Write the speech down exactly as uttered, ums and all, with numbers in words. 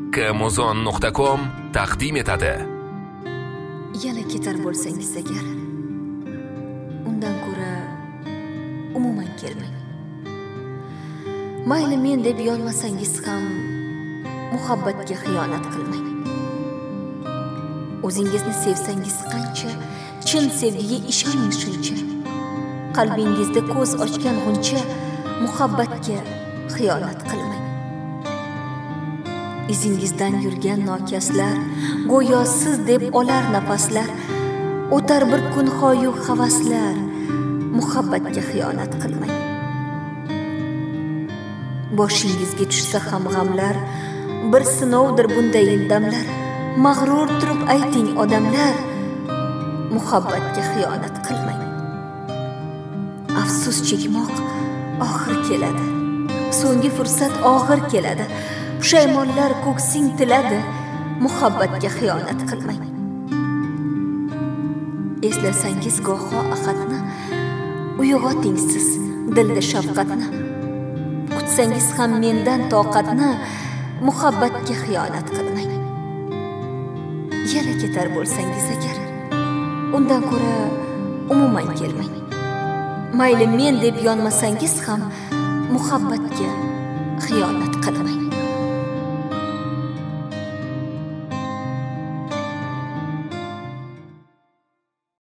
Kamuzon nuqta com taqdim etadi. Yana ketar bo'lsangiz agar, undan ko'ra umuman kelmang. Mayli men deb yonmasangiz ham muhabbatga xiyonat qilmang. O'zingizni sevsangiz qancha, chin sevgiga ishoning shuncha. Qalbingizda ko'z ochgan g'uncha, muhabbatga xiyonat qilmang. Izingizdan yurgan nokaslar, go'yo siz deb olar nafaslar, o'tar bir kun hoyu havaslar, muhabbatga xiyonat qilmang. Boshingizga tushsa ham g'amlar, bir sinovdir bunday damlar, mag'rur turib ayting odamlar, muhabbatga xiyonat qilmang. Afsus chekmoq oxir keladi, so'nggi fursat og'ir keladi, pushaymonlar ko'ksing tiladi, muhabbatga xiyonat qilmang. Eslasangiz goho ahadni, uyg'oting siz dilda shafqatni. Kutsangiz ham mendan toqatni, muhabbatga xiyonat qilmang. Yana ketar bo'lsangiz agar, undan ko'ra umuman kelmang. Mayli men deb yonmasangiz ham muhabbatga xiyonat qilmang.